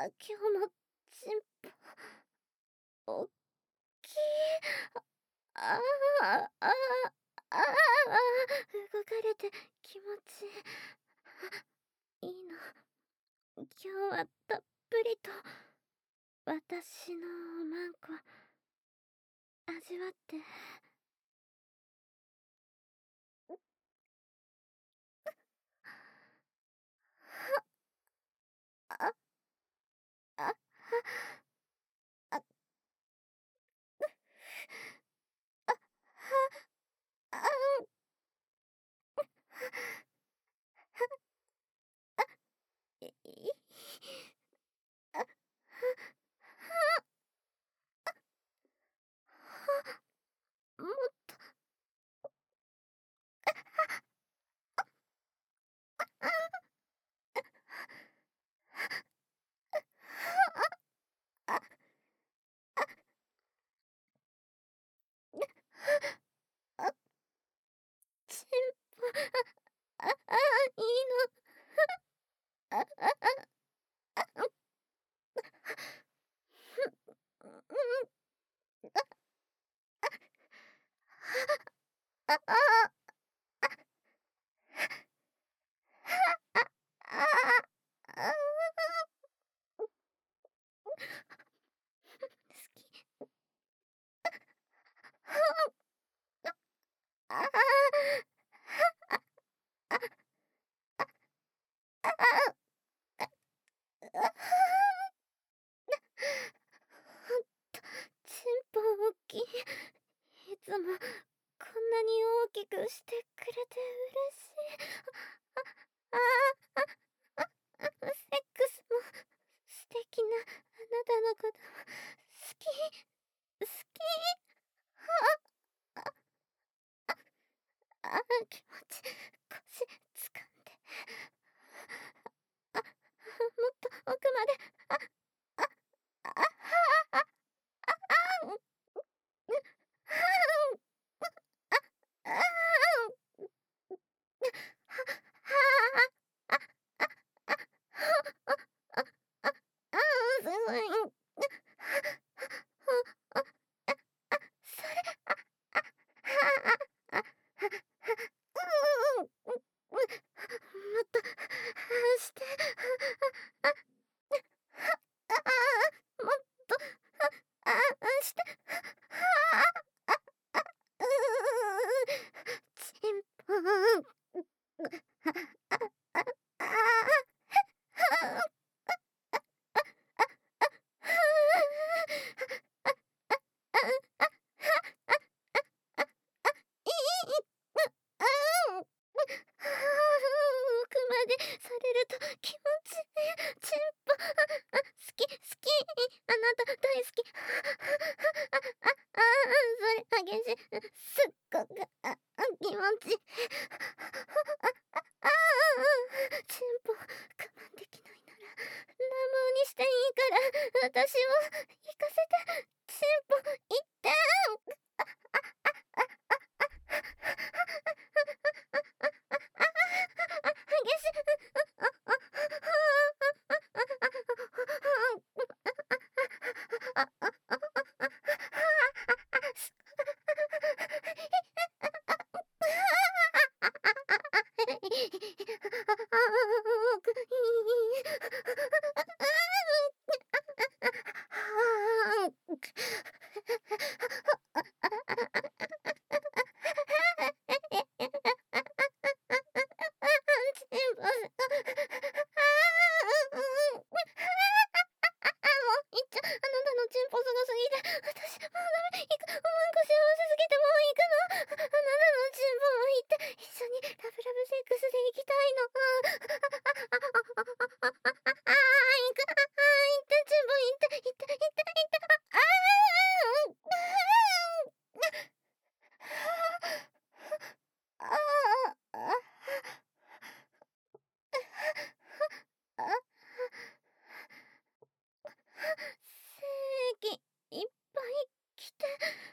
今日もチンポおっきい。ああああああ、動かれて気持ちいいの。今日はたっぷりと私のおまんこ味わって。あああああいあもっとあチンポいいの。あああああ好き。あチンポ大きい。いつもこんなに大きくしてくれて嬉しい。ああセックスも素敵なあなたのこと好き好き。あ気持ち腰掴んで。もっと奥まで。あああすごい。それもっとして。もっとして。チンポ奥までされると気持ちいい。チンポ好き好き。あなた大好き。それ激しい。すっごく気持ちいい。チンポ我慢できないなら乱暴にしていいから私を行かせて。チンポ行って。激しい。あなたのチンポすごすぎて私もうダメ。行く。おまんこ幸せすぎてもう行くの。あなたのチンポも行って一緒にラブラブセックスで行きたいの。行く。行ってチンポ行って行って行って行って。精液いっぱい来て。